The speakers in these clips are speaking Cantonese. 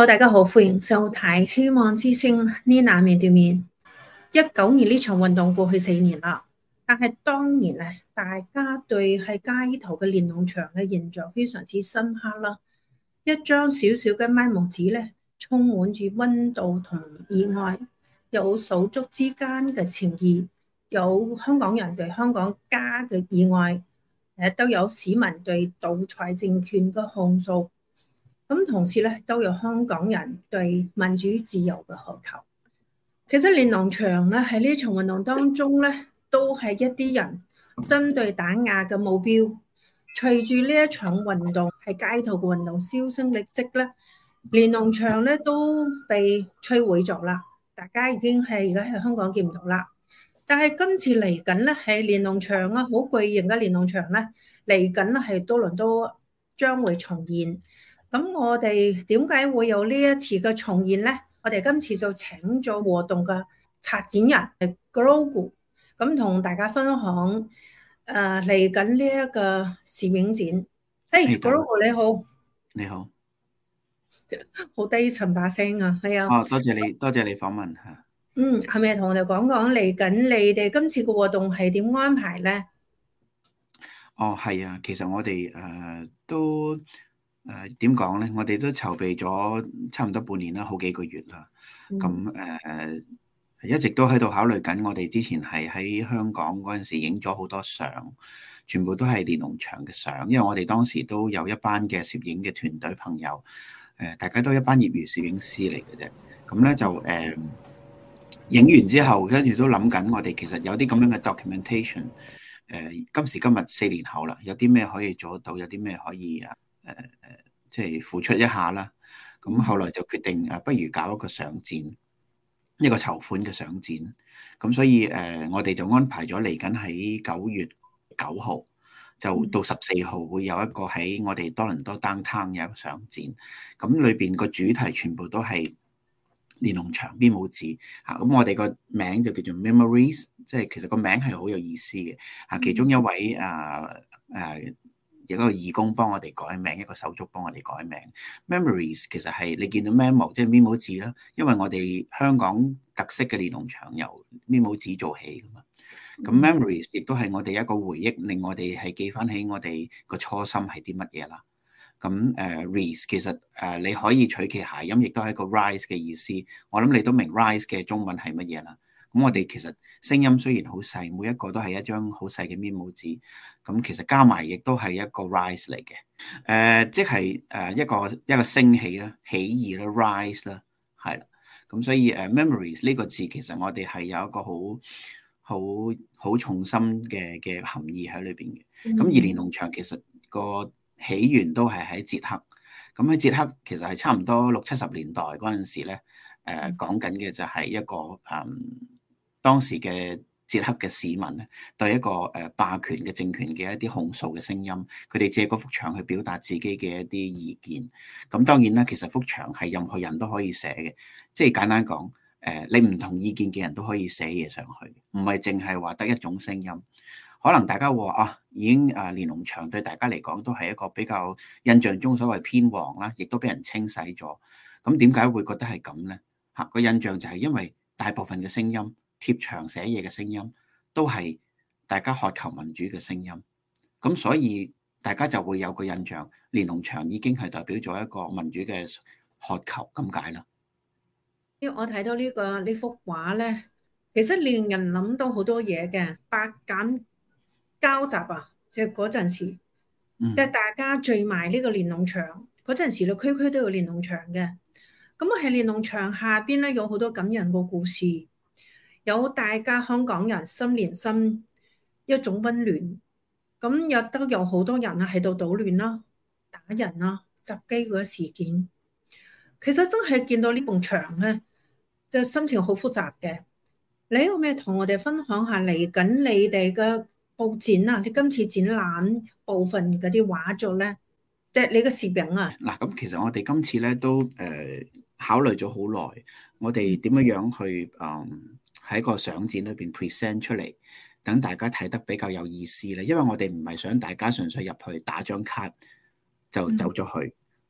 Hello，大家好，歡迎收睇希望之聲呢難面對面。19年呢場運動過去4年啦，但係當年咧，大家對喺街頭嘅連儂牆嘅印象非常之深刻啦。一張小小嘅 memo 紙咧，充滿住溫度同意外，有手足之間嘅情誼，有香港人對香港家嘅意外，都有市民對獨裁政權嘅控訴。咁同時咧，都有香港人對民主自由嘅渴求。其實連儂牆咧喺呢場運動當中咧，都係一啲人針對打壓嘅目標。隨住呢一場運動喺街頭嘅運動銷聲匿跡咧，連儂牆咧都被摧毀咗啦。大家已經係而家喺香港見唔到啦。但係今次嚟緊咧係連儂牆啊，好巨型嘅連儂牆咧嚟緊咧係多倫多將會重現。咁我哋點解會有呢一次嘅重現呢？我哋今次就請咗活動嘅策展人係 Grogu， 咁同大家分享嚟緊呢一個攝影展。嘿，Grogu 你好， 你好， 好低沉把聲啊，係啊。 多謝你訪問吓。 係咪同我哋講講嚟緊你哋今次嘅活動係點安排呢？ 係啊，其實我哋都點講咧？我哋都籌備咗差唔多半年啦，好幾個月啦。咁一直都喺度考慮緊。我哋之前係喺香港嗰陣時影咗好多相，全部都係連儂牆嘅相。因為我哋當時都有一班嘅攝影嘅團隊朋友，大家都一班業餘攝影師嚟嘅啫。咁咧就影完之後，跟住都諗緊，我哋其實有啲咁樣嘅 documentation。今時今日4年後啦，有啲咩可以做得到，有啲咩可以即係付出一下啦。咁後來就決定不如搞一個相展，一個籌款嘅相展。咁所以我哋就安排咗嚟緊喺9月9號就到14號會有一個喺我哋多倫多 downtown 有一個相展。咁裏邊個主題全部都係連儂牆邊舞紙嚇，咁我哋個名就叫做 Memories， 即係其實個名係好有意思嘅嚇。其中一位有一個義工幫我哋改名，一個手足幫我哋改名。Memories 其實係你見到 memo 即係邊舞紙啦，因為我哋香港特色嘅連儂牆由邊舞紙做起噶嘛。咁 Memories 亦都係我哋一個回憶，令我哋係記翻起我哋個初心係啲乜嘢啦。咁rise 其實你可以取其諧音，亦都係一個 rise 嘅意思。我諗你都明 rise 嘅中文係乜嘢啦。咁我哋其實聲音雖然好細，每一個都係一張好細嘅 memo 紙。咁其實加埋亦都係一個 rise 嚟嘅。即係一個升起啦、起義啦、rise 啦，係啦。咁所以memories 呢個字其實我哋係有一個好重心嘅含義喺裏邊嘅。咁而連儂牆其實個起源都係喺捷克，咁喺捷克其實係差唔多60、70年代嗰陣時咧，講緊嘅就係一個當時嘅捷克嘅市民咧，對一個霸權嘅政權嘅一啲控訴嘅聲音，佢哋借嗰幅牆去表達自己嘅一啲意見。咁當然啦，其實幅牆係任何人都可以寫嘅，即係簡單講，你唔同意見嘅人都可以寫嘢上去，唔係淨係話得一種聲音。可能大家話已經連儂牆對大家嚟講都係一個比較印象中所謂偏黃啦，亦都俾人清洗咗。咁點解會覺得係咁呢？個印象就係因為大部分嘅聲音貼牆寫嘢嘅聲音都係大家渴求民主嘅聲音。咁所以大家就會有個印象，連儂牆已經係代表咗一個民主嘅渴求咁解啦。 我睇到呢幅畫咧，其實令人諗到好多嘢嘅，百感交集啊！即係嗰陣時，即係大家聚埋呢個連儂牆嗰陣時，區區都有連儂牆嘅。咁喺連儂牆下邊咧，有好多感人個故事，有大家香港人心連心一種溫暖。咁亦都有好多人啊喺度搗亂啦、打人啦、襲擊嗰個事件。其實真係見到呢埲牆咧，就心情好複雜嘅。你有咩同我哋分享下嚟緊你哋嘅佈展啊？你今次展覽部分嗰啲畫作咧，即係你嘅攝影啊？ 嗱，咁其實我哋今次咧都考慮咗好耐，我哋點樣去喺個相展裏邊 present 出嚟，等大家睇得比較有意思咧。因為我哋唔係想大家純粹入去打張卡就走咗去，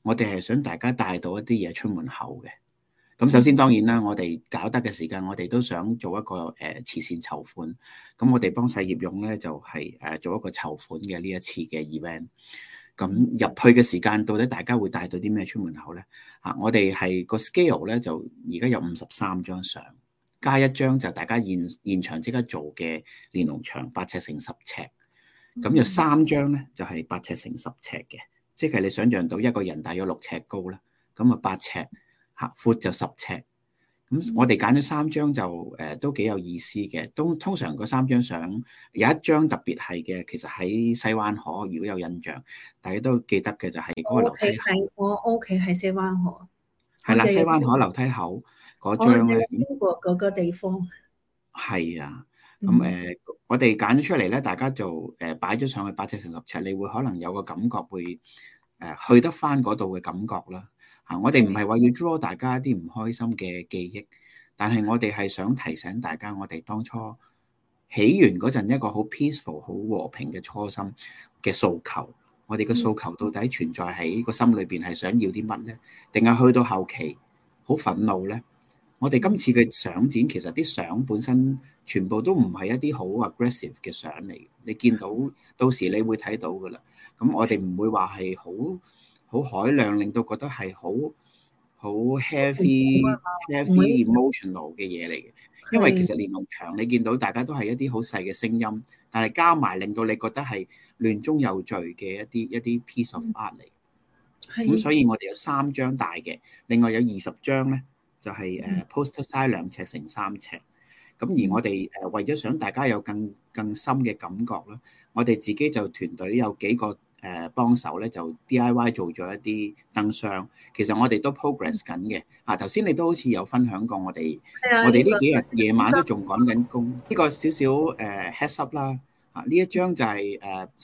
我哋係想大家帶到一啲嘢出門口嘅。咁首先當然啦，我哋搞得嘅時間，我哋都想做一個慈善籌款。咁我哋幫細葉勇咧就係做一個籌款嘅呢一次嘅 event。咁入去嘅時間，到底大家會帶到啲咩出門口咧？我哋係個 scale 咧就而家有53張相，加一張就大家現場即刻做嘅連儂牆8尺乘10尺。咁有3張咧就係8尺乘10尺嘅，即係你想象到一個人大約6尺高啦，咁啊8尺。闊就10尺，咁我哋揀咗3張就都幾有意思嘅。通常嗰3張相有一張特別係嘅，其實喺西灣河，如果有印象，大家都記得嘅就係嗰個樓梯口。 我屋企喺西灣河， 係啦，西灣河樓梯口嗰張咧， 經過嗰個地方。 係啊，咁我哋揀咗出嚟咧，大家就擺咗上去8尺乘10尺，你會可能有個感覺會去得翻嗰度嘅感覺啦。我哋唔係話要 draw 大家一啲唔開心嘅記憶，但係我哋係想提醒大家，我哋當初起源嗰陣一個好 peaceful、好和平嘅初心嘅訴求。我哋嘅訴求到底存在喺個心裏邊係想要啲乜呢？定係去到後期好憤怒呢？我哋今次嘅相展其實啲相本身全部都唔係一啲好 aggressive 嘅相嚟嘅，你見到時你會睇到噶啦。咁我哋唔會話係好海量，令到覺得係好 heavy emotional 嘅嘢嚟嘅。因為其實連儂牆你見到大家都係一啲好細嘅聲音，但係加埋令到你覺得係亂中有序嘅一啲 piece of art 嚟。咁所以我哋有3張大嘅，另外有20張咧就係poster size 2尺乘3尺。咁而我哋為咗想大家有更深嘅感覺啦，我哋自己就團隊有幾個幫手咧，就 DIY 做咗一啲燈箱。其實我哋都 progress 緊嘅。頭先你都好似有分享過我哋呢幾日夜晚都仲趕緊工。呢個少少heads up 啦。呢一張就係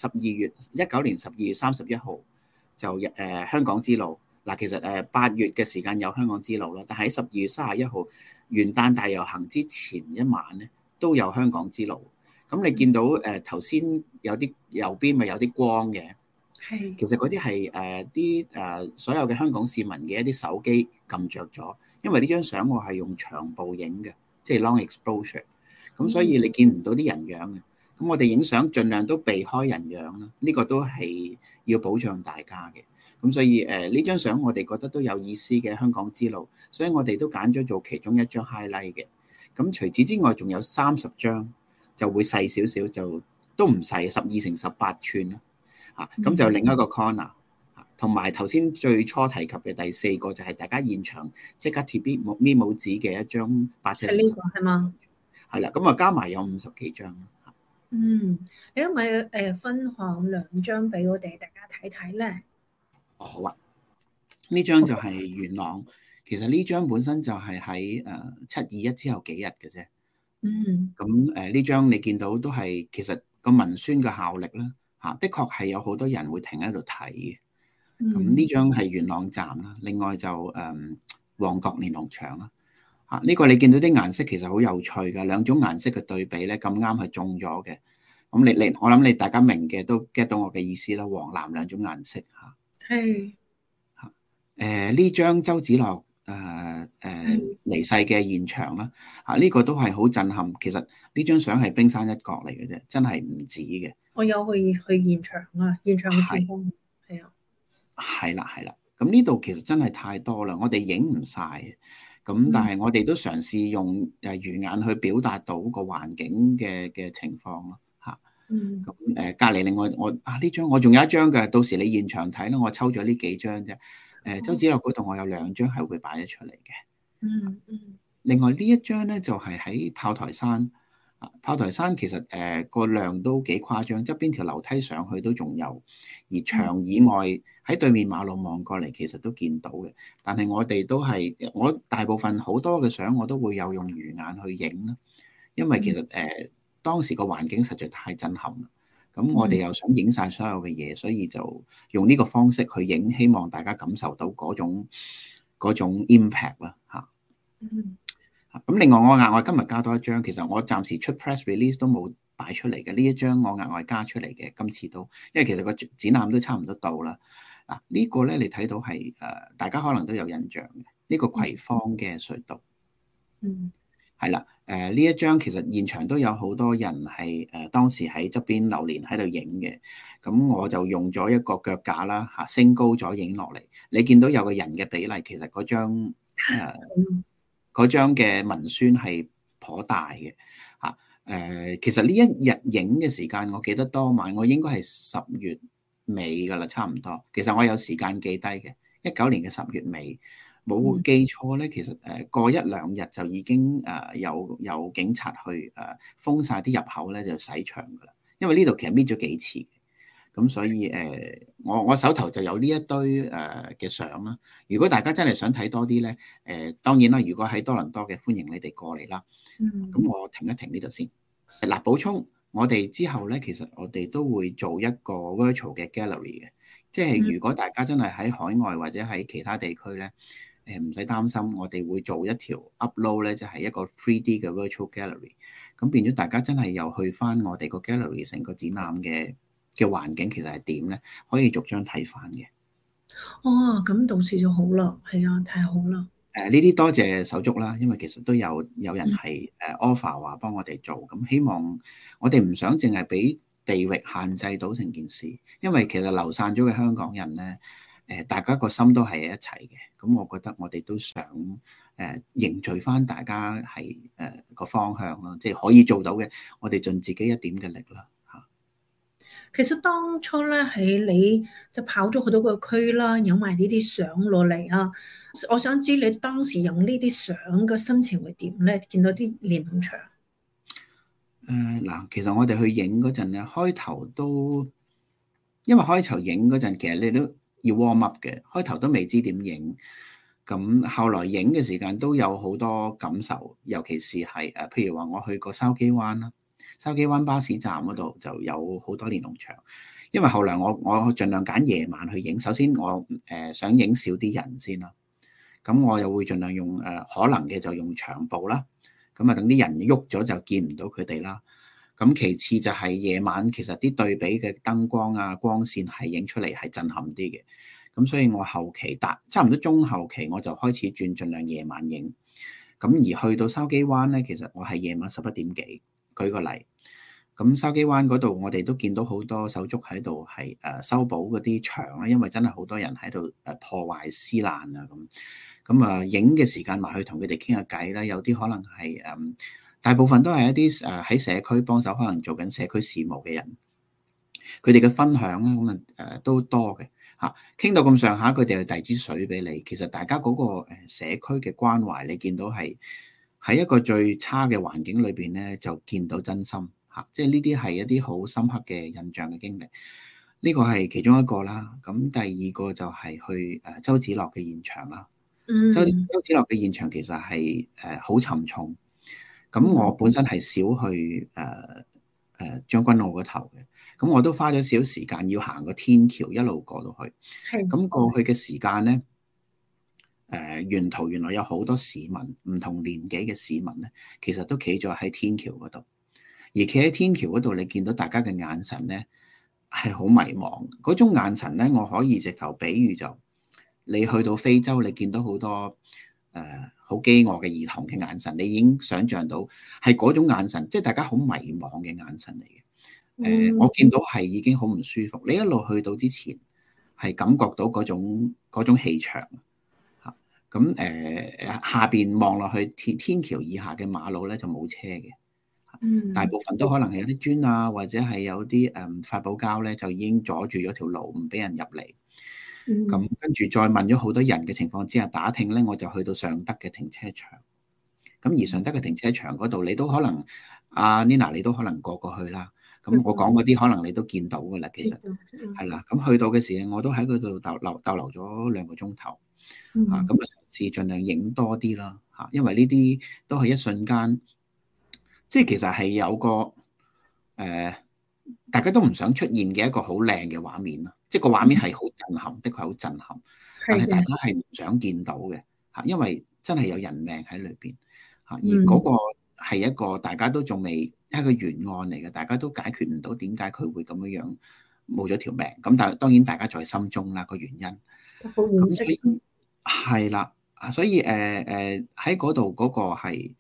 19年12月31號就香港之路。其實8月嘅時間有香港之路啦，但喺12月31號元旦大遊行之前一晚咧都有香港之路。咁你見到頭先有啲右邊咪有啲光嘅，其實嗰啲係所有嘅香港市民嘅一啲手機撳着咗，因為呢張相我係用長步影嘅，即係 long exposure， 咁所以你見唔到啲人樣嘅。咁我哋影相盡量都避開人樣啦，呢個都係要保障大家嘅。咁所以呢張相我哋覺得都有意思嘅香港之路，所以我哋都揀咗做其中一張 highlight 嘅。咁除此之外，仲有30張就會細少少，就都唔細，12乘18寸啦。咁就另一個 corner， 同埋頭先最初提及嘅第4個就係大家現場即刻貼啲咪帽紙嘅一張8尺乘10尺。 呢個係嘛？ 係啦，咁加埋有50幾張。 你可唔可以分享2張俾我哋大家睇睇咧？ 好啊，呢張就係元朗。其實呢張本身就係喺721之後幾日嘅啫。咁呢張你見到都係其實個文宣嘅效力啦。的確係有好多人會停喺度睇嘅。咁呢張係元朗站啦，另外就旺角連儂牆啦。呢個你見到啲顏色其實好有趣嘅，2種顏色嘅對比咧，咁啱係中咗嘅。咁我諗你大家明嘅都 get 到我嘅意思啦，黃藍2種顏色嚇。係呢張周梓樂離世嘅現場啦，呢個都係好震撼。其實呢張相係冰山一角嚟嘅啫，真係唔止嘅。我有去現場啊，現場嘅情況係啊，係啦。咁呢度其實真係太多啦，我哋影唔晒。咁但係我哋都嘗試用魚眼去表達到個環境嘅情況咯嚇。咁隔離另外呢張我仲有一張嘅，到時你現場睇啦。我抽咗呢幾張啫。周梓樂嗰度我有2張係會擺咗出嚟嘅。另外呢一張咧就係喺炮台山。炮台山其實個量都幾誇張，側邊條樓梯上去都仲有，而牆以外喺對面馬路望過嚟其實都見到嘅。但係我哋都係我大部分好多嘅相我都會有用魚眼去影啦，因為其實當時個環境實在太震撼啦。咁我哋又想影晒所有嘅嘢，所以就用呢個方式去影，希望大家感受到嗰種 impact 啦嚇。咁另外我額外今日加多一張，其實我暫時出 press release 都冇擺出嚟嘅。呢一張我額外加出嚟嘅，今次都因為其實個展覽都差唔多到啦。 嗱，呢個咧你睇到係大家可能都有印象嘅，呢個葵芳嘅隧道。 嗯係啦，呢一張其實現場都有好多人係當時喺側邊流連喺度影嘅，咁我就用咗一個腳架啦嚇，升高咗影落嚟。你見到有個人嘅比例，其實嗰張嘅文宣係頗大嘅嚇。其實呢一日影嘅時間，我記得當晚我應該係10月尾㗎啦，差唔多。其實我有時間記低嘅，19年嘅10月尾。冇記錯咧，其實過1-2日就已經有警察去封晒啲入口咧，就洗牆噶啦。因為呢度其實搣咗幾次，咁所以我手頭就有呢一堆嘅相啦。如果大家真係想睇多啲咧，當然啦，如果喺多倫多嘅，歡迎你哋過嚟啦。咁我停一停呢度先。嗱，補充我哋之後咧，其實我哋都會做一個 virtual 嘅 gallery 嘅，即係如果大家真係喺海外或者喺其他地區咧。唔使擔心，我哋會做一條 upload 咧，就係一個 3D 嘅 virtual gallery，咁變咗大家真係又去翻我哋個 gallery 成個展覽嘅環境其實係點咧，可以逐張睇翻嘅。 哦，咁到時就好啦，係啊，太好啦。 呢啲多謝手足啦，因為其實都有人係offer 話幫我哋做，咁希望我哋唔想淨係俾地域限制到成件事，因為其實流散咗嘅香港人咧。大家個心都係一齊嘅，咁我覺得我哋都想凝聚翻大家係個方向咯，即係可以做到嘅，我哋盡自己一點嘅力啦嚇。 其實當初咧喺你就跑咗好多個區啦，影埋呢啲相落嚟啊！我想知你當時影呢啲相嘅心情會點咧？見到啲連儂牆。 嗱，其實我哋去影嗰陣咧，開頭都因為開頭影嗰陣，其實你都要 warm up 嘅，開頭都未知點影，咁後來影嘅時間都有好多感受，尤其是係譬如話我去過筲箕灣啦，筲箕灣巴士站嗰度就有好多連儂牆，因為後來我盡量揀夜晚去影，首先我想影少啲人先啦，咁我又會盡量用可能嘅就用長布啦，咁啊等啲人喐咗就見唔到佢哋啦。咁其次就係夜晚，其實啲對比嘅燈光啊、光線係影出嚟係震撼啲嘅。咁所以我後期差唔多中後期我就開始盡量夜晚影。咁而去到筲箕灣咧，其實我係夜晚11點幾。舉個例，咁筲箕灣嗰度我哋都見到好多手足喺度係修補嗰啲牆啦，因為真係好多人喺度破壞撕爛啊咁。咁啊影嘅時間埋去同佢哋傾下偈啦，有啲可能係大部分都係一啲喺社區幫手，可能做緊社區事務嘅人，佢哋嘅分享咧咁都多嘅嚇。傾到咁上下，佢哋就遞支水俾你。其實大家嗰個社區嘅關懷，你見到係喺一個最差嘅環境裏邊咧，就見到真心嚇。即係呢啲係一啲好深刻嘅印象嘅經歷。呢個係其中一個啦。咁第二個就係去周梓樂嘅現場啦。周梓樂嘅現場其實係好沉重。咁我本身係少去將軍澳嗰頭嘅，咁我都花咗少時間要行個天橋一路過到去。咁過去嘅時間咧，沿途原來有好多市民，唔同年紀嘅市民咧，其實都企咗喺天橋嗰度。而企喺天橋嗰度，你見到大家嘅眼神咧係好迷茫。嗰種眼神咧，我可以直頭比喻就，你去到非洲，你見到好多好飢餓嘅兒童嘅眼神，你已經想像到係嗰種眼神，即係大家好迷茫嘅眼神嚟嘅。我見到係已經好唔舒服。你一路去到之前，係感覺到嗰種氣場嚇。咁下邊望落去天橋以下嘅馬路咧就冇車嘅，大部分都可能係有啲磚啊，或者係有啲發泡膠咧，就已經阻住咗條路，唔俾人入嚟。咁跟住再問咗好多人嘅情況之下打聽咧，我就去到尚德嘅停車場。咁而尚德嘅停車場嗰度，你都可能Nina 你都可能過去啦。咁我講嗰啲可能你都見到噶啦，其實係啦。咁去到嘅時候，我都喺嗰度逗留咗2個鐘頭。咁啊嘗試盡量影多啲啦嚇，因為呢啲都係一瞬間，即係其實係有個大家都唔想出現嘅一個好靚嘅畫面咯，即係個畫面係好震撼，的確係好震撼，但係大家係唔想見到嘅嚇，因為真係有人命喺裏邊嚇，而嗰個係一個大家都仲未一個懸案嚟嘅，大家都解決唔到點解佢會咁樣冇咗條命。咁但係當然大家在心中啦個原因。 都好惋惜。 咁所以係啦，所以喺嗰度嗰個係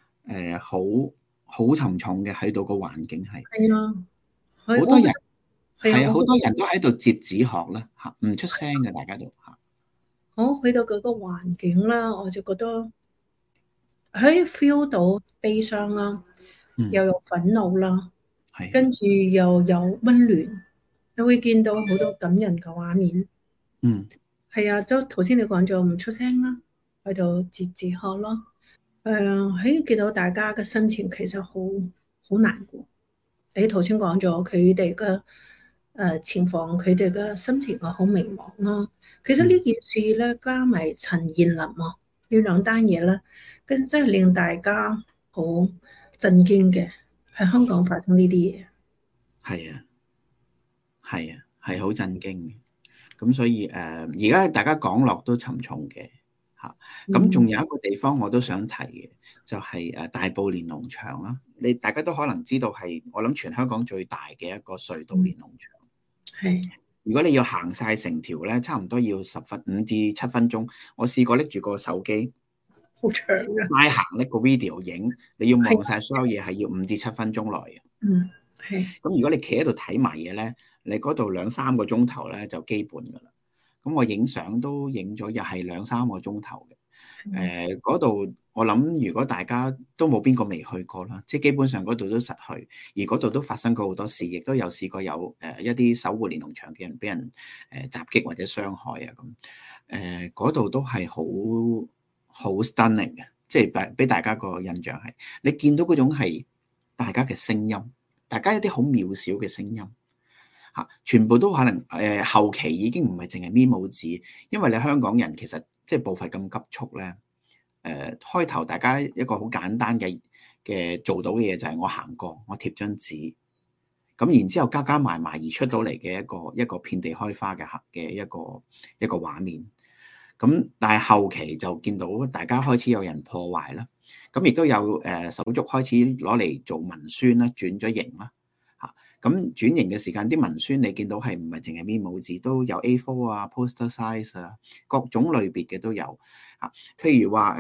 好沉重嘅，喺度個環境係係啊，係好多人係啊， 好多人都喺度摺紙鶴啦嚇，唔出聲嘅大家都嚇。 我去到嗰個環境啦，我就覺得可以 feel 到悲傷啦，又有憤怒啦，跟住又有溫暖，你會見到好多感人嘅畫面。係啊，就頭先你講咗唔出聲啦，喺度摺紙鶴咯。喺見到大家嘅心情其實好難過。你頭先講咗佢哋嘅情況，佢哋嘅心情啊好迷茫咯。其實呢件事咧，加埋陳彥霖啊呢兩單嘢咧，跟真係令大家好震驚嘅，喺香港發生呢啲嘢。 係啊，係啊，係好震驚嘅。咁所以而家大家講落都沉重嘅嚇。咁仲有一個地方我都想提嘅，就係大埔連儂牆啦。大家都可能知道係我諗全香港最大嘅一個隧道連儂牆。 係。 如果你要行晒成條咧，差唔多要5至7分鐘。我試過拎住個手機， 好長嘅。 拉行拎個 video 影，你要望晒所有嘢係要5至7分鐘內嘅。 係。 咁如果你企喺度睇埋嘢咧，你嗰度2、3個鐘頭咧就基本噶啦。咁我影相都影咗，又係2、3個鐘頭嘅。嗰度我諗，如果大家都冇邊個未去過啦，即係基本上嗰度都實去，而嗰度都發生過好多事，亦都有試過有一啲守護連儂牆嘅人俾人襲擊或者傷害啊咁。嗰度都係好 stunning 嘅，即係俾大家個印象係，你見到嗰種係大家嘅聲音，大家一啲好渺小嘅聲音。全部都可能後期已經唔係淨係咪拇指，因為你香港人其實即係步伐咁急促咧。開頭大家一個好簡單嘅做到嘅嘢就係我行過，我貼張紙，咁然之後加埋而出到嚟嘅一個遍地開花嘅一個畫面。咁但係後期就見到大家開始有人破壞啦，咁亦都有手足開始攞嚟做文宣啦，轉咗型啦。咁轉型嘅時間，啲文宣你見到係唔係淨係咪拇指，都有 A4 啊、poster size 啊，各種類別嘅都有。譬如話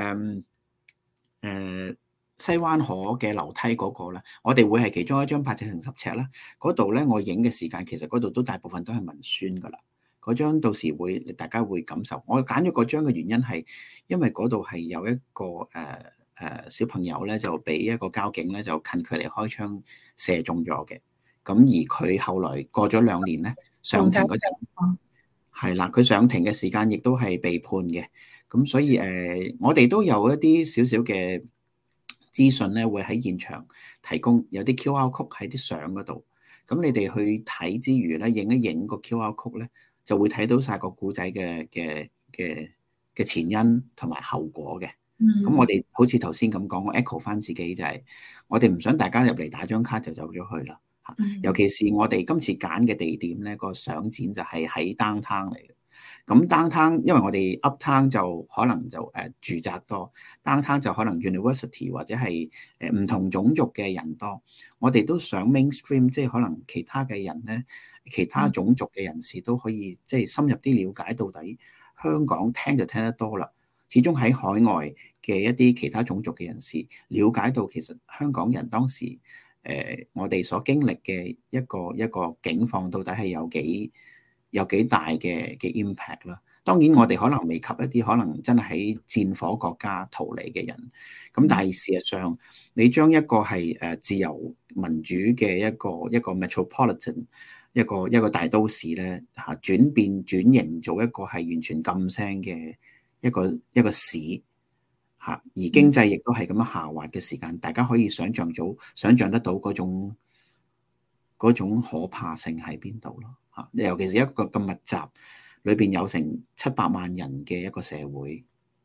西灣河嘅樓梯嗰個咧，我哋會係其中一張8尺乘10尺啦。嗰度咧，我影嘅時間其實嗰度都大部分都係文宣噶啦。嗰張到時大家會感受。我揀咗嗰張嘅原因係因為嗰度係有一個小朋友咧，就俾一個交警咧就近距離開槍射中咗嘅。咁而佢後來過咗2年咧，上庭嗰陣係啦，佢上庭嘅時間亦都係被判嘅。咁所以我哋都有一啲少少嘅資訊咧，會喺現場提供，有啲 QR code 喺啲相嗰度。咁你哋去睇之餘咧，影一影個 QR code 咧，就會睇到晒個故仔嘅前因同埋後果嘅。咁我哋好似頭先咁講，我 echo 翻自己就係，我哋唔想大家入嚟打張卡就走咗去啦。尤其是我哋今次揀嘅地點咧，個相展就係喺 downtown 嚟嘅。咁 downtown 因為我哋 uptown 就可能就住宅多， downtown 就可能 university 或者係唔同種族嘅人多。我哋都想 mainstream， 即係可能其他嘅人咧，其他種族嘅人士都可以即係深入啲了解到底香港，聽就聽得多啦。始終喺海外嘅一啲其他種族嘅人士了解到，其實香港人當時我哋所經歷嘅一個境況，到底係有幾大嘅 impact 啦。當然我哋可能未及一啲可能真係喺戰火國家逃離嘅人，咁但係事實上，你將一個係自由民主嘅一個 metropolitan 一個大都市咧嚇轉型做一個係完全禁聲嘅一個市。而經濟亦都係咁樣下滑嘅時間，大家可以想像得到嗰種可怕性喺邊度咯嚇。尤其是一個咁密集，裏邊有成700萬人嘅一個社會。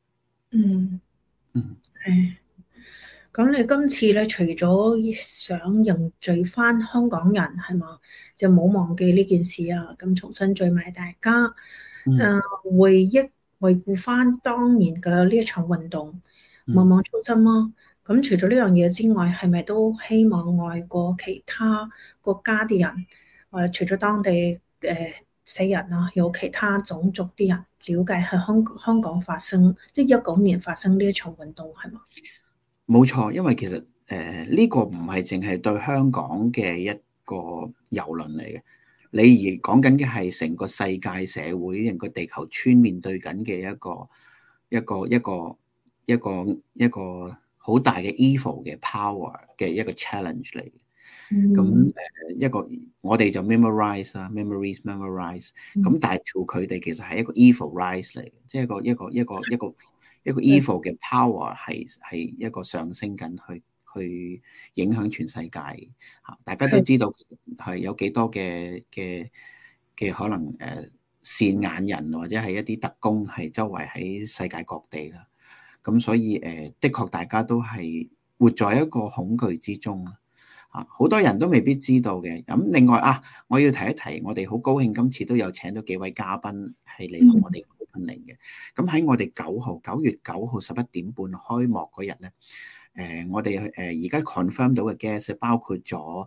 係。咁你今次咧，除咗想凝聚翻香港人係嘛，就冇忘記呢件事啊，咁重新聚埋大家，回顧翻當年嘅呢一場運動，莫忘初心咯。咁除咗呢樣嘢之外，係咪都希望外國其他國家啲人除咗當地死人啦，有其他種族啲人了解喺香港發生，即係19年發生呢一場運動係嘛？ 冇錯，因為其實呢個唔係淨係對香港嘅一個遊輪嚟嘅，你而講緊嘅係成個世界社會、成個地球村面對緊嘅一個好大嘅 evil 嘅 power 嘅一個 challenge 嚟嘅。咁一個我哋就 memorize 啦，memorize。咁但係做佢哋其實係一個 evil rise 嚟嘅，即係一個 evil 嘅 power 係一個上升緊去影響全世界嚇。大家都知道係有幾多嘅可能線眼人或者係一啲特工係周圍喺世界各地啦。咁所以的確大家都係活在一個恐懼之中啦。好多人都未必知道嘅。咁另外我要提一提，我哋好高興今次都有請到幾位嘉賓係嚟同我哋 opening 嘅。咁喺我哋9月9號11點半開幕嗰日咧，我哋而家 confirm 到嘅 guest 包括咗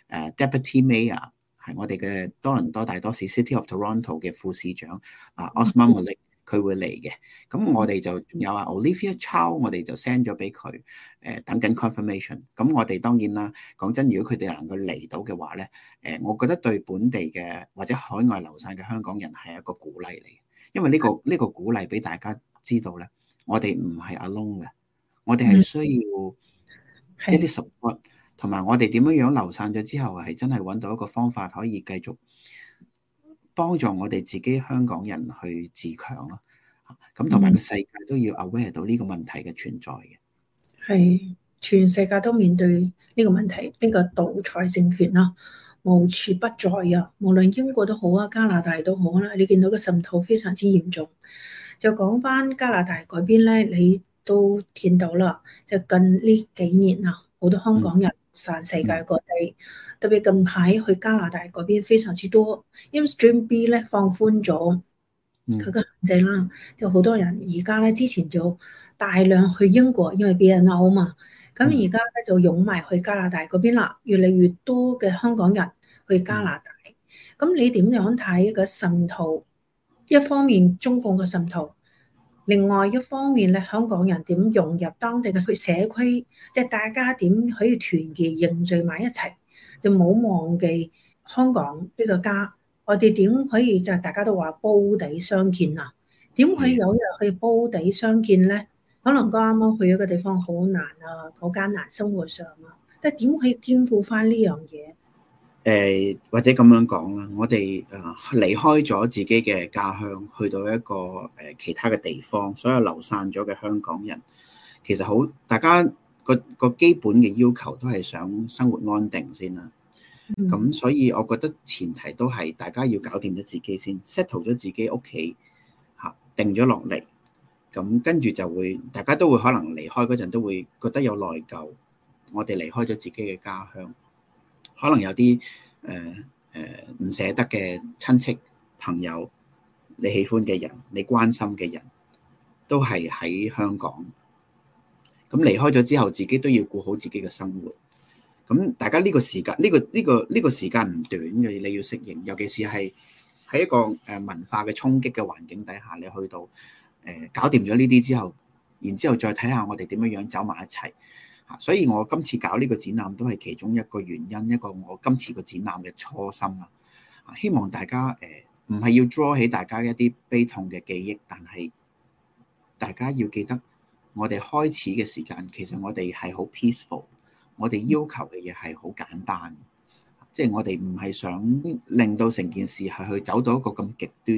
Deputy Mayor 係我哋嘅多倫多大多市 City of Toronto 嘅副市長Osman Malik。佢會嚟嘅。咁我哋就有Olivia Chow， 我哋就 send 咗俾佢，等緊 confirmation。咁我哋當然啦，講真，如果佢哋能夠嚟到嘅話咧，我覺得對本地嘅或者海外流散嘅香港人係一個鼓勵嚟嘅，因為呢個鼓勵俾大家知道咧，我哋唔係 alone 嘅，我哋係需要一啲 support，同埋我哋點樣流散咗之後係真係揾到一個方法可以繼續幫助我哋自己香港人去自強咯，咁同埋個世界都要 aware 到呢個問題嘅存在嘅。 係全世界都面對呢個問題，呢個獨裁政權啦，無處不在啊！無論英國都好啊，加拿大都好啦，你見到個滲透非常之嚴重。就講翻加拿大嗰邊咧，你都見到啦，就近呢幾年啊，好多香港人散世界各地。特別近排去加拿大嗰邊非常之多，因為 Stream B 咧放寬咗佢嘅限制啦，就好多人而家咧之前就大量去英國，因為 BNO 嘛，咁而家咧就湧埋去加拿大嗰邊啦，越嚟越多嘅香港人去加拿大。咁你點樣睇個滲透？一方面中共嘅滲透，另外一方面咧香港人點融入當地嘅社區，即係大家點可以團結凝聚埋一齊？就冇忘記香港呢個家，我哋點可以就係大家都話煲底相見啊？點可以有日去煲底相見咧？可能啱啱去一個地方好難啊，好艱難生活上啊，但係點可以兼顧翻呢樣嘢？ 或者咁樣講啦，我哋離開咗自己嘅家鄉，去到一個其他嘅地方，所有流散咗嘅香港人，其實好大家。個基本嘅要求都係想生活安定先啦，咁所以我覺得前提都係大家要搞掂咗自己先 ，settle 咗自己屋企嚇，定咗落嚟，咁跟住就會大家都會可能離開嗰陣都會覺得有內疚，我哋離開咗自己嘅家鄉，可能有啲唔捨得嘅親戚朋友，你喜歡嘅人，你關心嘅人，都係喺香港。咁離開咗之後，自己都要顧好自己嘅生活。咁大家呢個時間，呢個時間唔短嘅，你要適應。尤其是係喺一個文化嘅衝擊嘅環境底下，你去到搞掂咗呢啲之後，然之後再睇下我哋點樣走埋一齊。所以我今次搞呢個展覽都係其中一個原因，一個我今次個展覽嘅初心啦。希望大家唔係要 draw 起大家一啲悲痛嘅記憶，但係大家要記得。我哋開始嘅時間，其實我哋係好 peaceful， 我哋要求嘅嘢係好簡單，即係我哋唔係想令到成件事係去走到一個咁極端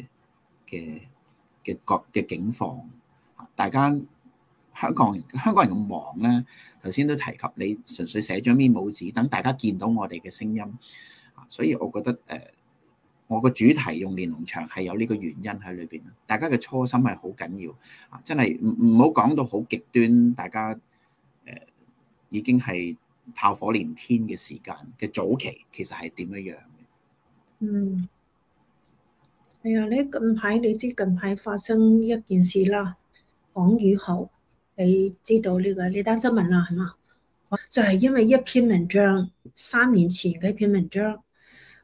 嘅境況。大家香港人咁忙咧，頭先都提及你純粹寫張 memo 紙，等大家見到我哋嘅聲音，所以我覺得我個主題用連儂牆係有呢個原因喺裏邊，大家嘅初心係好緊要啊！真係唔好講到好極端，大家已經係炮火連天嘅時間嘅早期，其實係點樣嘅？ 係啊！你知近排發生一件事啦，港語後，你知道呢單新聞啦，係嘛？就係因為一篇文章，3年前嘅一篇文章。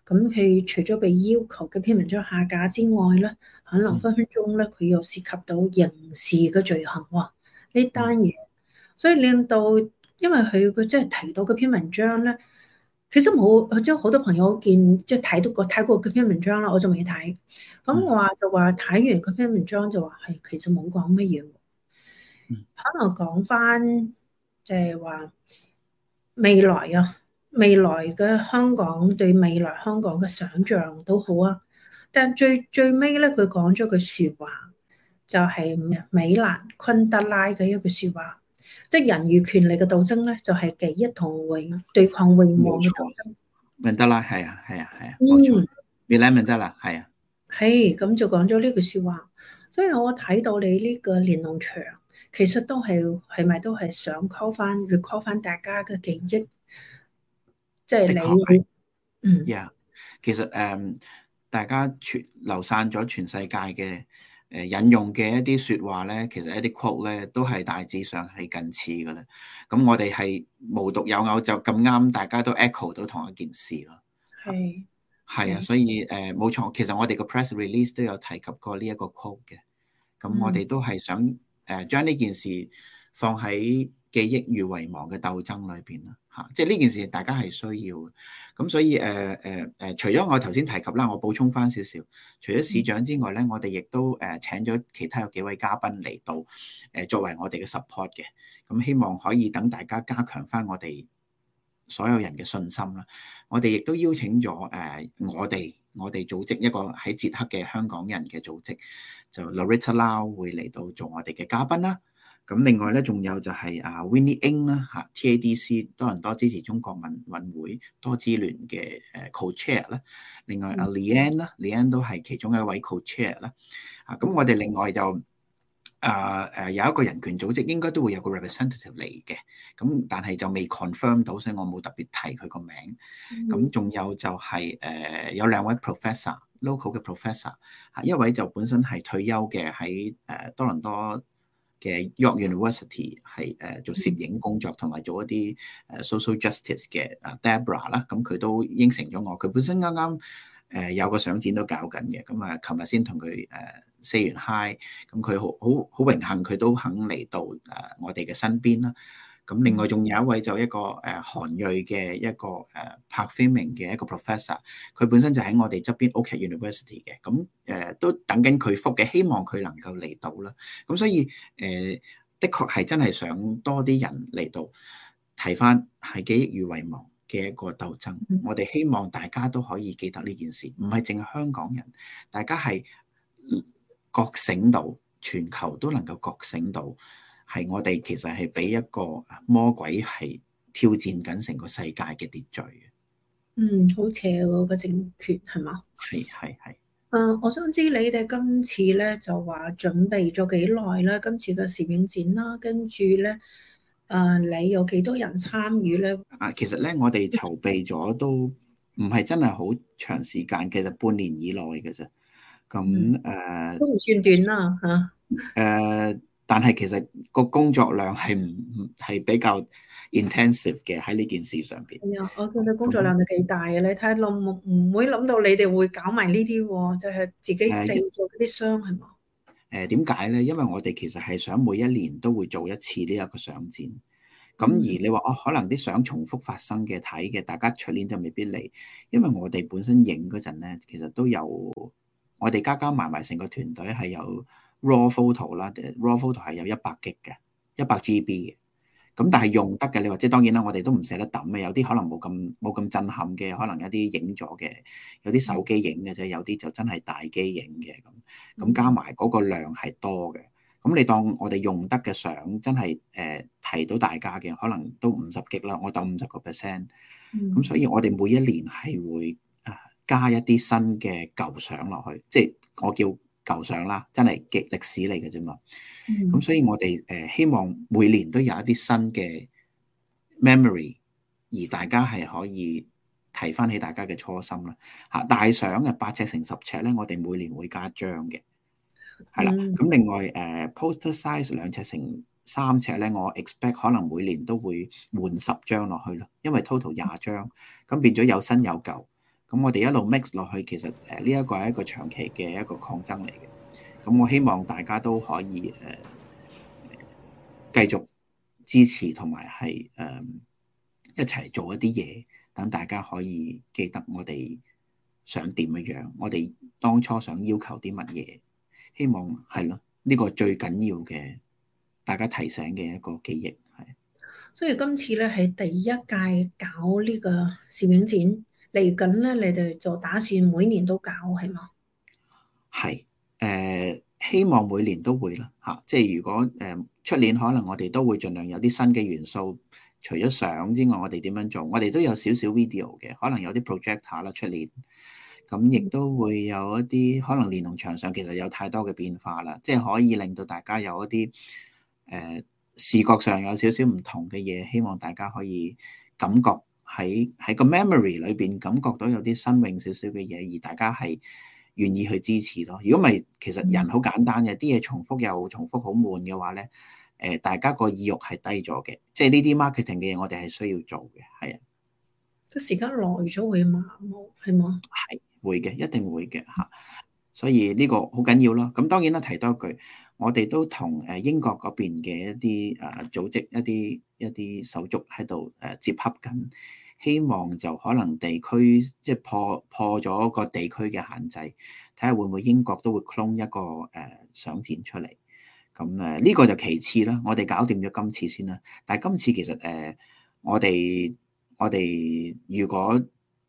咁佢除咗被要求嘅篇文章下架之外咧，可能分分鐘咧佢又涉及到刑事嘅罪行喎。呢單嘢，所以令到因為佢即係提到嗰篇文章咧，其實冇即係好多朋友見即係睇過嗰篇文章啦，我仲未睇。咁我就話睇完嗰篇文章就話係其實冇講乜嘢，可能講翻即係話未來啊。未來嘅香港對未來香港嘅想像都好啊，但最尾咧，佢講咗句説話，就係米蘭昆德拉嘅一句説話，即係人與權力嘅鬥爭咧，就係記憶同對抗遺忘嘅鬥爭。 曼德拉係啊，冇錯，米蘭曼德拉係啊， 係咁就講咗呢句説話，所以我睇到你呢個連儂牆，其實都係咪都係想 recall 翻大家嘅記憶？即係你， 其實大家流散咗全世界嘅引用嘅一啲説話咧，其實一啲 quote 咧都係大致上係近似嘅啦。咁我哋係無獨有偶，就咁啱大家都 echo 到同一件事咯。係啊，所以冇錯，其實我哋個 press release 都有提及過呢一個 quote 嘅。咁我哋都係想將呢件事放喺記憶與遺忘嘅鬥爭裏邊啦，即係呢件事大家係需要嘅。咁所以除咗我頭先提及啦，我補充翻少少，除咗市長之外咧，我哋亦都請咗其他有幾位嘉賓嚟到作為我哋嘅 support 嘅。咁希望可以等大家加強翻我哋所有人嘅信心啦。我哋亦都邀請咗我哋組織一個喺捷克嘅香港人嘅組織，就 Loretta Lau 會嚟到做我哋嘅嘉賓啦。咁另外咧，仲有就係Winnie Ng 啦，TADC 多倫多支持中國民運會多支聯嘅co-chair 啦。另外Leanne 啦，Leanne 都係其中一位 co-chair 啦。咁我哋另外就有一個人權組織，應該都會有個 representative 嚟嘅。咁但係就未 confirm 到，所以我冇特別提佢個名。咁仲有就係有兩位 professor，local 嘅 professor， 一位就本身係退休嘅喺多倫多嘅 York University 係做攝影工作同埋做一啲social justice 嘅Deborah 啦，咁佢都應承咗我，佢本身啱啱有個相展都搞緊嘅，咁琴日先同佢say 完 hi，咁佢好榮幸佢都肯嚟到我哋嘅身邊啦。咁另外仲有一位就一個韓裔嘅一個拍 filming 嘅一個 professor， 佢本身就喺我哋側邊 Oak University 嘅，咁都等緊佢覆嘅，希望佢能夠嚟到啦。咁所以的確係真係想多啲人嚟到提翻係記憶與遺忘嘅一個鬥爭。我哋希望大家都可以記得呢件事，唔係淨係香港人，大家係覺醒到，全球都能夠覺醒到。係我哋其實係俾一個魔鬼係挑戰緊成個世界嘅秩序嘅。 好邪喎個政權係嘛？ 係。 我想知你哋今次咧就話準備咗幾耐啦？今次嘅攝影展啦，跟住咧，你有幾多人參與咧？ 其實咧我哋籌備咗都唔係真係好長時間，其實半年以內嘅啫。咁都唔算短啦嚇。 但係其實個工作量係比較 intensive 嘅喺呢件事上邊。 係啊，我見到工作量係幾大嘅，你睇下唔會諗到你哋會搞埋呢啲喎，就係自己製造嗰啲箱係嘛？ 點解咧？因為我哋其實係想每一年都會做一次呢一個相展。咁而你話可能啲相重複發生嘅睇嘅，大家出年就未必嚟，因為我哋本身影嗰陣咧，其實都有我哋加埋成個團隊係有 raw photo 啦，raw photo 係有100G 嘅，100GB 嘅。咁但係用得嘅，你話即係當然啦，我哋都唔捨得抌嘅，有啲可能冇咁震撼嘅，可能有啲影咗嘅，有啲手機影嘅啫，有啲就真係大機影嘅咁加埋嗰個量係多嘅。咁你當我哋用得嘅相真係提到大家嘅，可能都50G啦，我當50%。咁所以我哋每一年係會加一啲新嘅舊相落去，即係我叫舊相啦，真係歷史嚟嘅啫嘛。咁所以我哋希望每年都有一啲新嘅 memory， 而大家係可以提翻起大家嘅初心啦。大相嘅8尺乘10尺咧，我哋每年會加張嘅，係啦。咁另外poster size 2尺乘3尺咧，我 expect 可能每年都會換10張落去咯，因為 total 20張，咁變咗有新有舊。 咁我哋一路 mix 落去，其實呢一個係一個長期嘅一個抗爭嚟嘅。咁我希望大家都可以繼續支持同埋係一齊做一啲嘢，等大家可以記得我哋想點樣，我哋當初想要求啲乜嘢，希望係咯，呢個最緊要嘅，大家提醒嘅一個記憶係。 所以今次咧係第一屆搞呢個攝影展，嚟緊咧你哋就打算每年都搞係嘛？ 係希望每年都會啦嚇，即係如果出年可能我哋都會盡量有啲新嘅元素，除咗相之外，我哋點樣做？我哋都有少少 video 嘅，可能有啲 projector 啦出年，咁亦都會有一啲可能連儂牆上其實有太多嘅變化啦，即係可以令到大家有一啲視覺上有少少唔同嘅嘢，希望大家可以感覺喺個 memory 裏邊感覺到有啲新穎少少嘅嘢，而大家係願意去支持咯。如果唔係，其實人好簡單嘅，啲嘢重複又重複好悶嘅話咧，大家個意欲係低咗嘅。即係呢啲 marketing 嘅嘢，我哋係需要做嘅，係啊。 即時間耐咗會麻木係嘛？ 係會嘅，一定會嘅嚇。所以呢個好緊要咯。咁當然啦，提多一句，我哋都同英國嗰邊嘅一啲組織、一啲手足喺度接洽緊，希望就可能地區即係破咗個地區嘅限制，睇下會唔會英國都會 clone 一個相展出嚟。咁呢個就其次啦，我哋搞掂咗今次先啦。但係今次其實我哋如果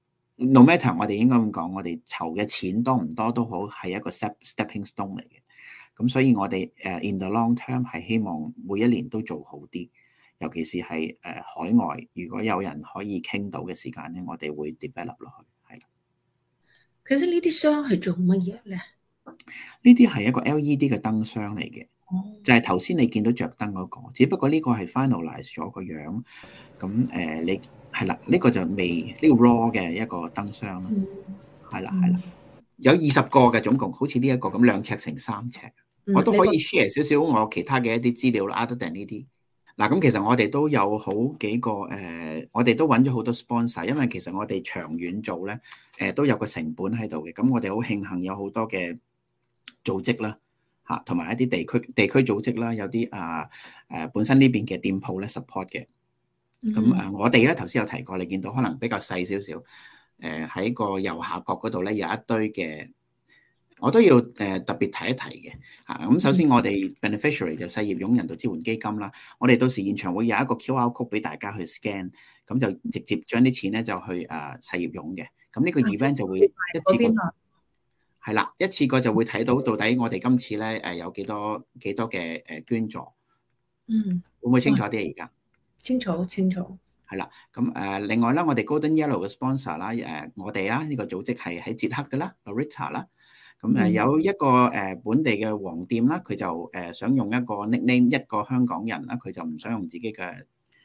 no matter 我哋應該咁講，我哋籌嘅錢多唔多都好，係一個 stepping stone 嚟嘅。咁所以我哋in the long term 係希望每一年都做好啲，尤其是係海外，如果有人可以傾到嘅時間咧，我哋會 develop 落去，係啦。 其實呢啲箱係做乜嘢咧？ 呢啲係一個 LED 嘅燈箱嚟嘅，就係頭先你見到着燈嗰個，只不過呢個係 finalize 咗個樣，咁你。係啦，呢個就未呢個 raw 嘅一個燈箱啦，係啦，有20個嘅總共，好似呢一個咁2尺乘3尺，我都可以 share 少少我其他嘅一啲資料啦，other than 呢啲。嗱，咁其實我哋都有好幾個我哋都揾咗好多 sponsor，因為其實我哋長遠做咧都有個成本喺度嘅，咁我哋好慶幸有好多嘅組織啦嚇，同埋一啲地區組織啦，有啲本身呢邊嘅店鋪咧 support 嘅。咁我哋咧頭先有提過，你見到可能比較細少少，喺個右下角嗰度咧有一堆嘅，我都要特別提一提嘅嚇。咁首先我哋 beneficiary 就細業擁人道支援基金啦，我哋到時現場會有一個 QR code 俾大家去 scan，咁就直接將啲錢咧就去細業擁嘅。咁呢個 event 就會一次過係啦，一次過就會睇到底我哋今次咧有幾多嘅捐助。會唔會清楚啲啊？而家？ 清楚， 係啦，咁另外啦，我哋 Golden Yellow 嘅 sponsor 啦，我哋呢個組織係喺捷克嘅啦 ，Loretta 啦，咁有一個本地嘅黃店啦，佢就想用一個 nickname 一個香港人啦，佢就唔想用自己嘅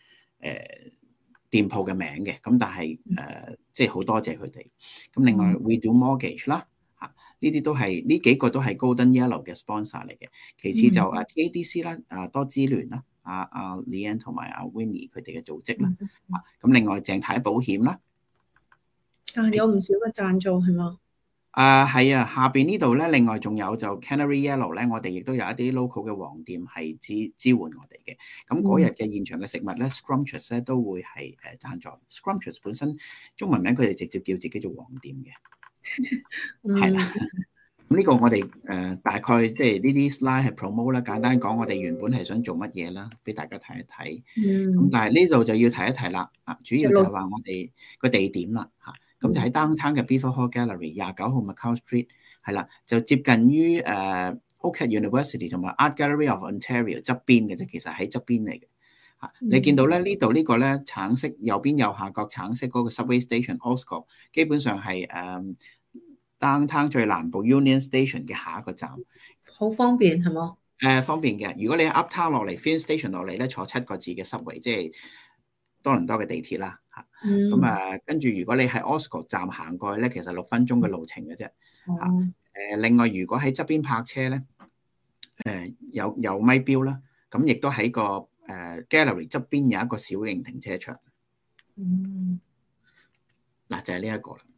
店鋪嘅名嘅，咁但係即係好多謝佢哋。咁另外 We Do Mortgage 啦，嚇呢啲都係呢幾個都係 Golden Yellow 嘅 sponsor 嚟嘅。其次就TADC 啦，多支聯啦。阿 Leanne 同埋阿 Winnie 佢哋嘅組織啦，咁另外鄭太保險啦， 有唔少嘅贊助係嘛？ 係啊，下邊呢度咧，另外仲有就 Canary Yellow 咧，我哋亦都有一啲 local 嘅黃店係支援我哋嘅。咁嗰日嘅現場嘅食物咧 ，Scrumptious 咧都會係贊助。Scrumptious 本身中文名佢哋直接叫自己做黃店嘅，係啦。咁呢個我哋大概即係呢啲 slide 係 promote 啦，簡單講我哋原本係想做乜嘢啦，俾大家睇一睇。咁但係呢度就要提一提啦，主要就係話我哋個地點啦嚇，咁就喺 downtown 嘅 Beaver Hall Gallery 29號 Macau Street 係啦，就接近於Hallett University 同埋 Art Gallery of Ontario 側邊嘅啫，其實喺側邊嚟嘅嚇。你見到咧呢度呢個咧橙色右邊右下角橙色嗰個 subway station Oscar 基本上係downtown 最南部 Union Station 嘅下一個站， 好方便係嘛？ 方便嘅。如果你喺 Uptown 落嚟 Fin Station 落嚟咧，坐7個字嘅 subway，即係多倫多嘅地鐵啦嚇。咁跟住如果你喺 Oscar 站行過去咧，其實6分鐘嘅路程嘅啫嚇。另外如果喺側邊泊車咧，有咪標啦，咁亦都喺個gallery 側邊有一個小型停車場。嗱就係呢一個啦。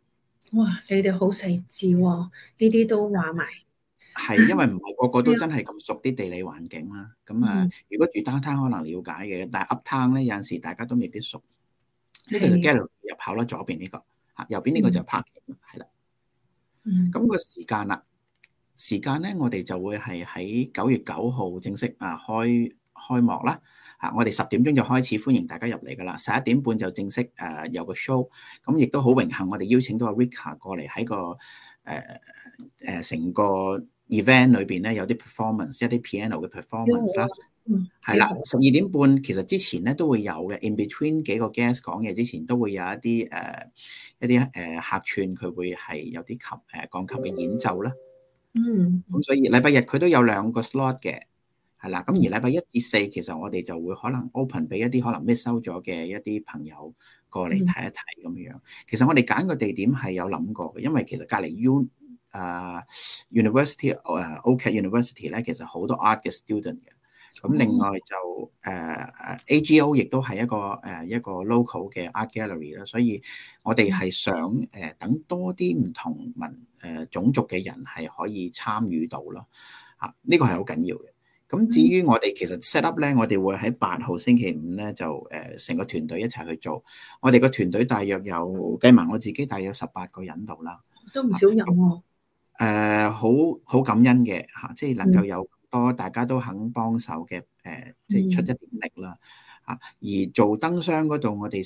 哇！你哋好細緻喎，呢啲都話埋。 係因為唔係個個都係啊， 真係咁熟啲地理環境啦。咁嗯， 如果住 downtown 可能了解嘅，但係 uptown 咧有陣時大家都未必熟。呢個就係， gallery 入口啦，左邊呢個右邊呢個就嗯 parking 係啦。 嗯， 咁個時間啦，時間咧我哋就會係喺9月9號正式開幕啦。我哋10點鐘就開始歡迎大家入嚟噶啦，11點半就正式有個 show。咁亦都好榮幸，我哋邀請到阿 Rika 過嚟喺個成個 event 裏邊咧有啲 performance，一啲 piano 嘅幾好 performance 啦。 啊，嗯， 係啦， 幾好， 12點半其實之前咧都會有嘅，in between 幾個 guest 講嘢之前都會有一啲客串，佢會係有啲鋼琴嘅演奏啦。 嗯咁所以禮拜日佢都有2個 slot 嘅，係啦。咁而禮拜1至4其實我哋就會可能 open 俾一啲可能 miss 收咗嘅一啲朋友過嚟嗯睇一睇咁樣。其實我哋揀個地點係有諗過嘅，因為其實隔離University OCAD University 咧，其實好多 art 嘅 student 嘅。咁另外就AGO 亦都係一個 local 嘅 art gallery 啦，所以我哋係想等多啲唔同種族嘅人係可以參與到咯。呢個係好緊要嘅。咁至於我哋其實 set up 咧，我哋會喺8號星期五咧就成個團隊一齊去做。我哋個團隊大約有計埋我自己大約18個人度啦。 都唔少人喎。 好感恩嘅即係能夠有多大家都肯幫手嘅即係出一點力啦。而做燈箱嗰度，我哋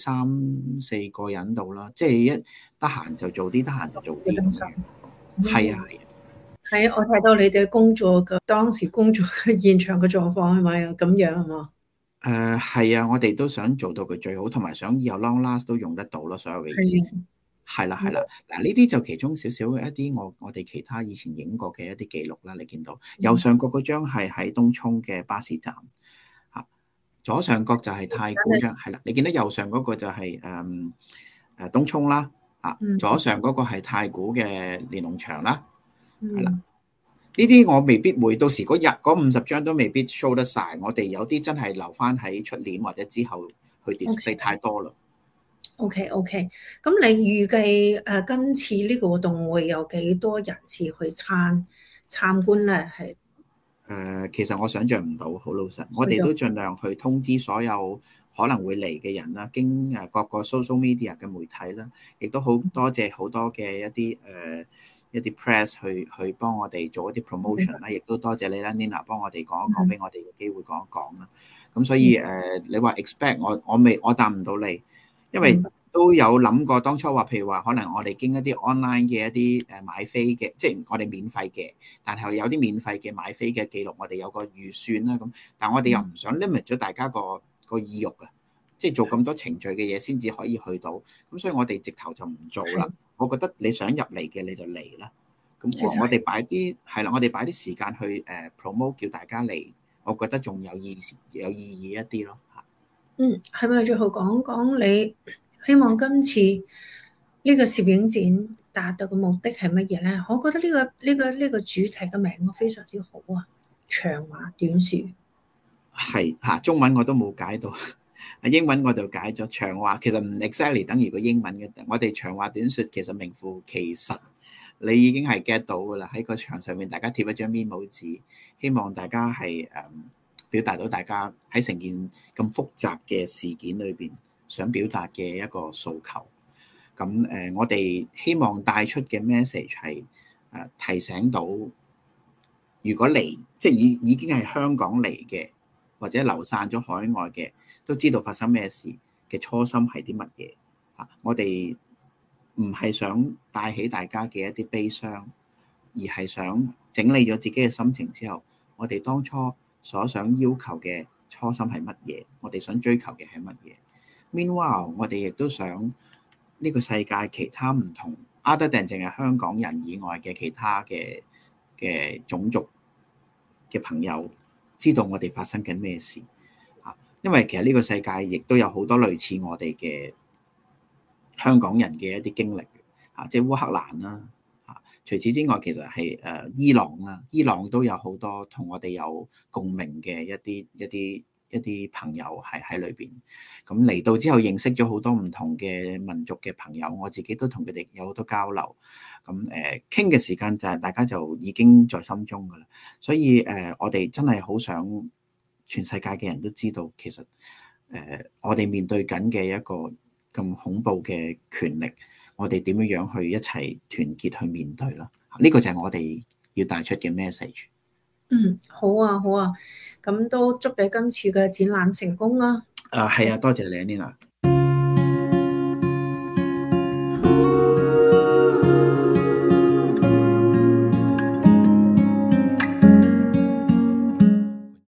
3-4個人度啦，即係一得閒就做啲，得閒就做啲咁樣。係啊， 係啊，我睇到你哋工作嘅當時工作嘅現場嘅狀況係咪啊？咁樣係嘛？ 係啊，我哋都想做到佢最好，同埋想以後 long last 都用得到咯，所有嘅嘢。係啦，嗱呢啲就其中少少一啲我哋其他以前影過嘅一啲記錄啦。你見到右上角嗰張係喺東涌嘅巴士站，左上角就係太古張，係啦。你見到右上嗰個就係東涌啦，左上嗰個係太古嘅連儂牆啦，係啦。呢啲我未必會到時嗰50張都未必 show 得晒，我哋有啲真係留翻喺出年或者之後去 display，太多啦。 OK，咁你預計今次呢個活動會有幾多人次去參觀咧？係其實我想象唔到，好老實，我哋都盡量去通知所有可能會嚟嘅人啦，經各個 social media 嘅媒體啦，亦都好多謝好多嘅一啲 press 去幫我哋做一啲 promotion 啦，亦都多謝你啦 Nina 幫我哋講一講，俾我哋嘅機會講一講啦。咁所以你話 expect 我答唔到你，因為都有諗過，當初話譬如話可能我哋經一啲 online 嘅一啲買飛嘅，即係我哋免費嘅，但係有啲免費嘅買飛嘅記錄，我哋有個預算啦咁，但係我哋又唔想 limit 咗大家個意欲啊，即係做咁多程序嘅嘢先至可以去到，咁所以我哋直頭就唔做啦。我覺得你想入嚟嘅你就嚟啦，咁我哋擺啲係啦，我哋擺啲時間去promote 叫大家嚟，我覺得仲有意義一啲咯嚇。 係咪最後講講你希望今次呢個攝影展達到嘅目的係乜嘢咧？我覺得呢個主題嘅名非常之好啊，長話短說。 係中文我都冇解到，英文我就解咗長話，其實唔 exactly 等於個英文嘅。我哋長話短說其實名副其實，你已經係 get 到噶啦。喺個牆上面，大家貼一張 memo 紙，希望大家係表達到大家喺成件咁複雜嘅事件裏邊想表達嘅一個訴求。咁我哋希望帶出嘅 message 係提醒到，如果嚟即係已經係香港嚟嘅，或者流散咗海外嘅，都知道發生咩事嘅初心係啲乜嘢。我哋唔係想帶起大家嘅一啲悲傷，而係想整理咗自己嘅心情之後，我哋當初所想要求嘅初心係乜嘢？我哋想追求嘅係乜嘢 ？Meanwhile， 我哋亦都想呢個世界其他唔同 other than 淨係香港人以外嘅其他嘅種族嘅朋友，知道我哋發生緊咩事。因為其實呢個世界亦都有好多類似我哋嘅香港人嘅一啲經歷，即係烏克蘭啦。除此之外，其實係伊朗啦，伊朗都有好多同我哋有共鳴嘅一啲一啲朋友係喺裏邊。咁嚟到之後認識咗好多唔同嘅民族嘅朋友，我自己都同佢哋有好多交流。咁傾嘅時間就係大家就已經在心中㗎啦。所以我哋真係好想全世界嘅人都知道，其實我哋面對緊嘅一個咁恐怖嘅權力，我哋點樣樣去一齊團結去面對啦？呢個就係我哋要帶出嘅 message。 好啊，好啊，咁都祝你今次嘅展覽成功啦。 係啊，多謝你，Nina。